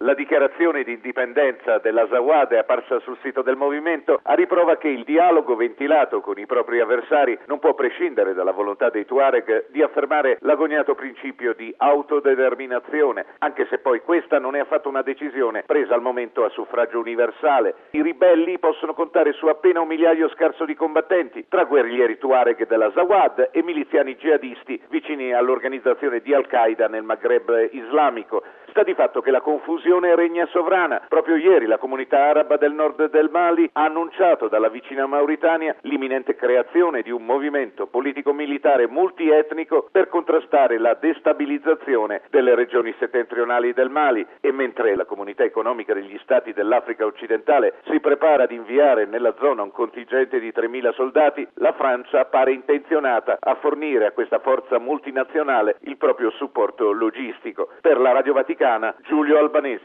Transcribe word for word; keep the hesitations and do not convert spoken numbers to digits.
La dichiarazione di indipendenza dell'Azawad è apparsa sul sito del movimento a riprova che il dialogo ventilato con i propri avversari non può prescindere dalla volontà dei Tuareg di affermare l'agognato principio di autodeterminazione, anche se poi questa non è affatto una decisione presa al momento a suffragio universale. I ribelli possono contare su appena un migliaio scarso di combattenti, tra guerriglieri Tuareg dell'Azawad e miliziani jihadisti vicini all'organizzazione di Al-Qaeda nel Maghreb islamico. Sta di fatto che la confusione regna sovrana. Proprio ieri la comunità araba del nord del Mali ha annunciato dalla vicina Mauritania l'imminente creazione di un movimento politico-militare multietnico per contrastare la destabilizzazione delle regioni settentrionali del Mali, e mentre la comunità economica degli stati dell'Africa occidentale si prepara ad inviare nella zona un contingente di tremila soldati, la Francia pare intenzionata a fornire a questa forza multinazionale il proprio supporto logistico. Per la Radio Vaticana, Giulio Albanesi.